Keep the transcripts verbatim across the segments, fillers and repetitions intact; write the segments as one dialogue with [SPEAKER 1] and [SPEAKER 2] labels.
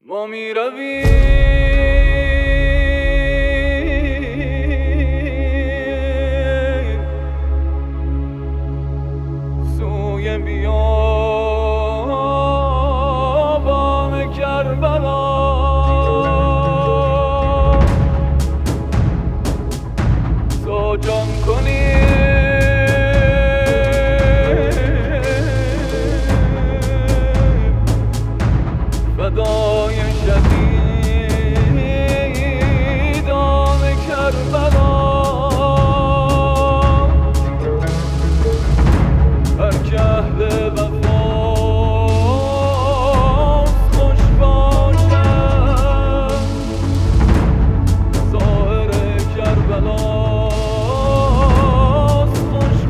[SPEAKER 1] ما می رویم سوی بیابان کربلا، تا جان کنیم فدای شهیدان کربلا. هر که اهل وفاست خوش باشد، ظاهر کربلاست خوش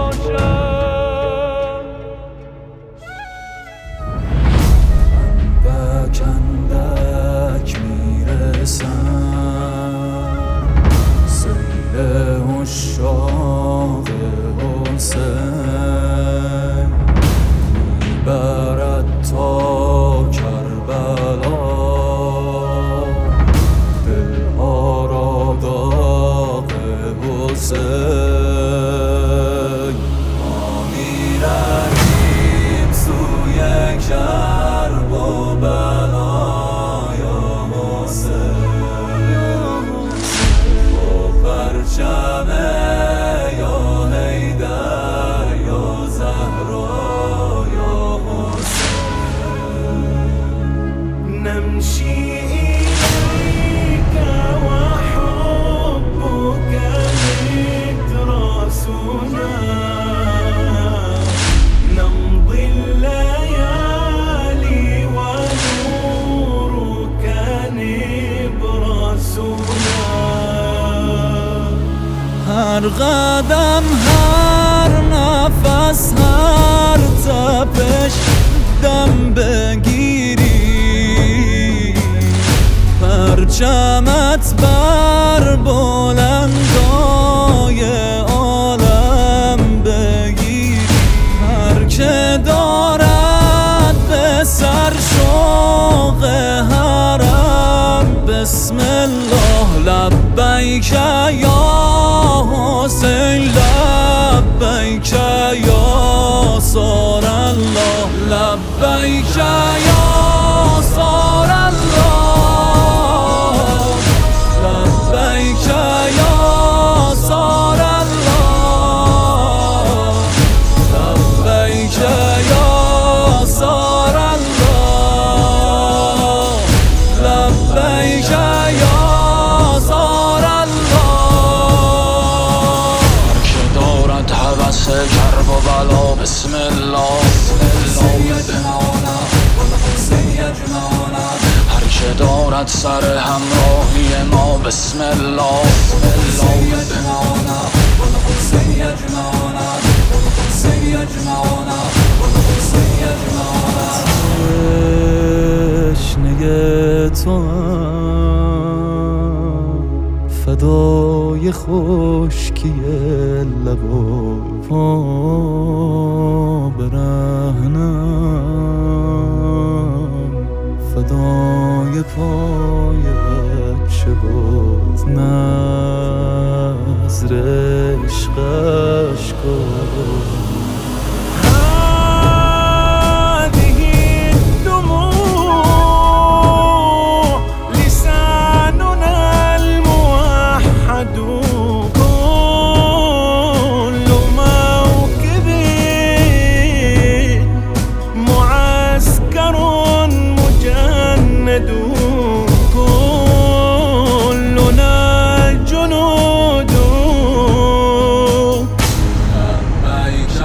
[SPEAKER 1] باشد.
[SPEAKER 2] اندک اندک میرسم سیل عشاق حسین، میبرد تا کربلا دلها را داغ حسین. ما میرویم سوی کرب و بلا یا حسین، با پرچم یا حیدر یا زهرا یا حسین. نمشي إليك وحبك مدرسنا، نمضي الليالي ونورك نبرسنا. هر قدم هر نفس هر تپش دم بگیری، پرچمت بر بلندای عالم بگیری. هر که دارد به سر شوق حرم بسم الله لبیک یا حسین، لبیک یا صار الله، لبیک یا صار الله، لبیک یا صار الله، لبیک یا صار الله، لبیک یا صار الله. هر که دارد هوس کرب و بلا بسم الله، هر که دارد سر همراهی ما بسم الله، تشنه توام فدای خشکی لبا پا برهنم، فدای پای بچه باز نظر عشقش کن.
[SPEAKER 1] لبیک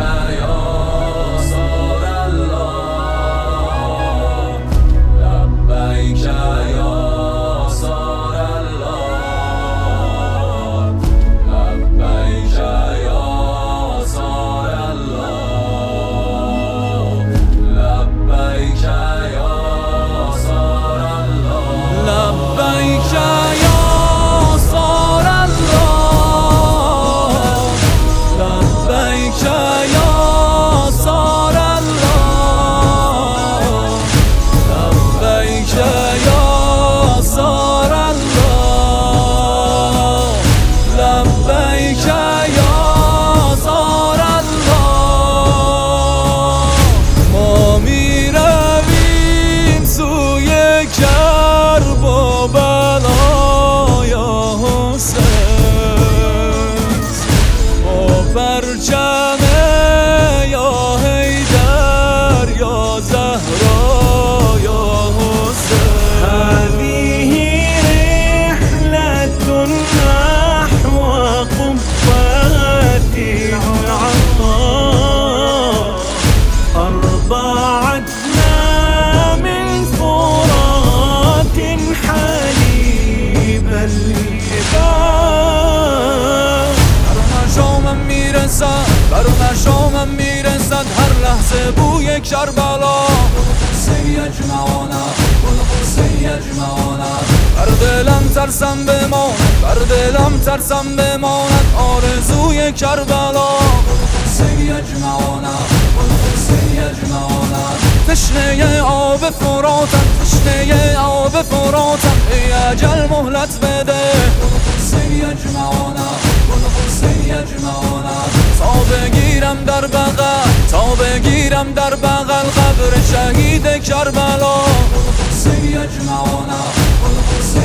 [SPEAKER 2] بوی کربلا حسین یجمعانا حسین یجمعانا بر دلم ترسم بماند بر دلم ترسم بماند آرزوی کربلا حسین یجمعانا حسین یجمعانا تشنه آب فراتم تشنه آب فراتم ای اجل مهلت بده حسین یجمعانا حسین یجمعانا تا بگیرم در بغل تا بگیرم در بغل قبر شهید کربلا حسین یجمعانا